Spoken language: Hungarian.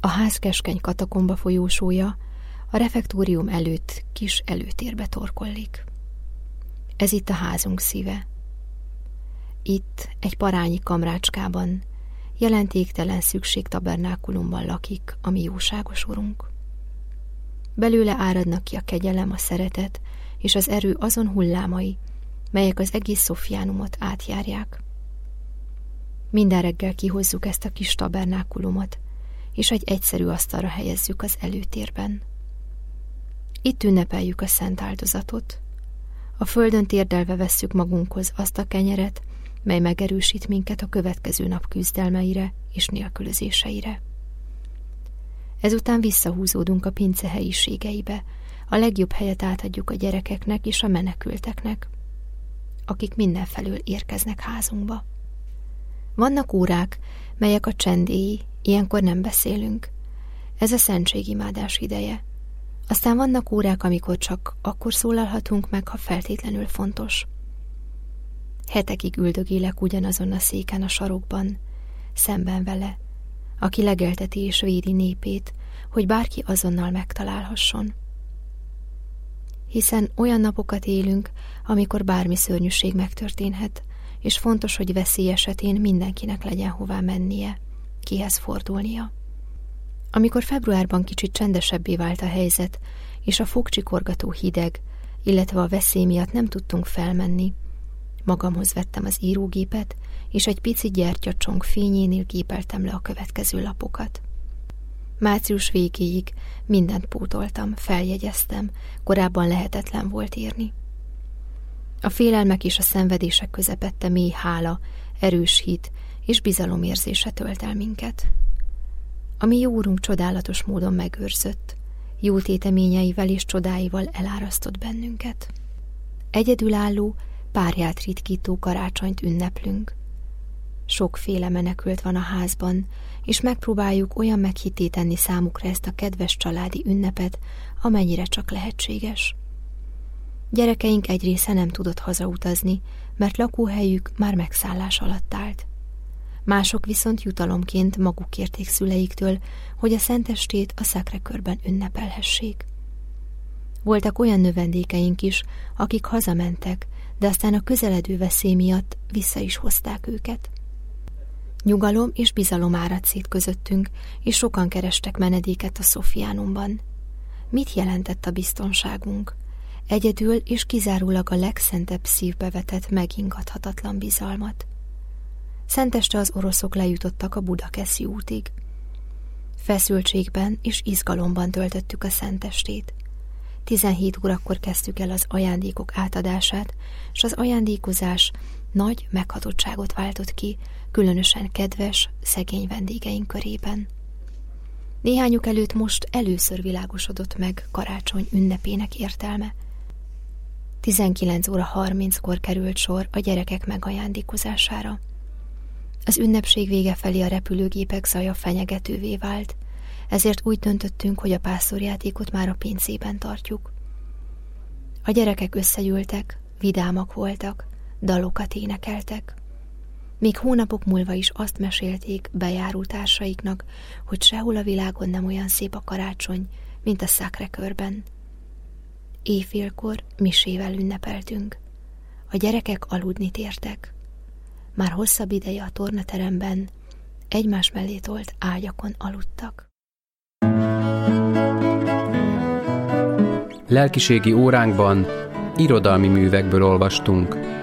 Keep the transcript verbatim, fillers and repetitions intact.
A ház keskeny katakomba folyósója a refektórium előtt kis előtérbe torkollik. Ez itt a házunk szíve. Itt, egy parányi kamrácskában, jelentéktelen szükségtabernákulumban lakik a mi jóságos urunk. Belőle áradnak ki a kegyelem, a szeretet és az erő azon hullámai, melyek az egész Szofiánumot átjárják. Minden reggel kihozzuk ezt a kis tabernákulumot, és egy egyszerű asztalra helyezzük az előtérben. Itt ünnepeljük a szent áldozatot. A földön térdelve vesszük magunkhoz azt a kenyeret, mely megerősít minket a következő nap küzdelmeire és nélkülözéseire. Ezután visszahúzódunk a pince helyiségeibe, a legjobb helyet átadjuk a gyerekeknek és a menekülteknek, akik mindenfelől érkeznek házunkba. Vannak órák, melyek a csendéi, ilyenkor nem beszélünk. Ez a szentségimádás ideje. Aztán vannak órák, amikor csak akkor szólalhatunk meg, ha feltétlenül fontos. Hetekig üldögélek ugyanazon a széken a sarokban, szemben vele, aki legelteti és védi népét, hogy bárki azonnal megtalálhasson. Hiszen olyan napokat élünk, amikor bármi szörnyűség megtörténhet, és fontos, hogy veszély esetén mindenkinek legyen hová mennie, kihez fordulnia. Amikor februárban kicsit csendesebbé vált a helyzet, és a fogcsikorgató hideg, illetve a veszély miatt nem tudtunk felmenni, magamhoz vettem az írógépet, és egy pici gyertyacsong fényénél gépeltem le a következő lapokat. Március végéig mindent pótoltam, feljegyeztem, korábban lehetetlen volt írni. A félelmek és a szenvedések közepette mély hála, erős hit és bizalomérzése tölt el minket. A mi jó úrunk csodálatos módon megőrzött, jó téteményeivel és csodáival elárasztott bennünket. Egyedülálló, párját ritkító karácsonyt ünneplünk. Sokféle menekült van a házban, és megpróbáljuk olyan meghitté tenni számukra ezt a kedves családi ünnepet, amennyire csak lehetséges. Gyerekeink egy része nem tudott hazautazni, mert lakóhelyük már megszállás alatt állt. Mások viszont jutalomként maguk kérték szüleiktől, hogy a szentestét a Sacré-Cœurben ünnepelhessék. Voltak olyan növendékeink is, akik hazamentek, de aztán a közeledő veszély miatt vissza is hozták őket. Nyugalom és bizalom áradt szét közöttünk, és sokan kerestek menedéket a Szofiánumban. Mit jelentett a biztonságunk? Egyedül és kizárólag a legszentebb szívbe vetett megingathatatlan bizalmat. Szenteste az oroszok lejutottak a Budakeszi útig. Feszültségben és izgalomban töltöttük a szentestét. tizenhét órakor kezdtük el az ajándékok átadását, és az ajándékozás nagy meghatottságot váltott ki, különösen kedves, szegény vendégeink körében. Néhányuk előtt most először világosodott meg karácsony ünnepének értelme. tizenkilenc óra harminckor került sor a gyerekek megajándékozására. Az ünnepség vége felé a repülőgépek zaja fenyegetővé vált, ezért úgy döntöttünk, hogy a pásztorjátékot már a pincében tartjuk. A gyerekek összegyűltek, vidámak voltak, dalokat énekeltek. Még hónapok múlva is azt mesélték bejáró társaiknak, hogy sehol a világon nem olyan szép a karácsony, mint a Sacré-Cœurben. Éjfélkor misével ünnepeltünk. A gyerekek aludni tértek. Már hosszabb ideje a tornateremben egymás mellé tolt ágyakon aludtak. Lelkiségi óránkban irodalmi művekből olvastunk.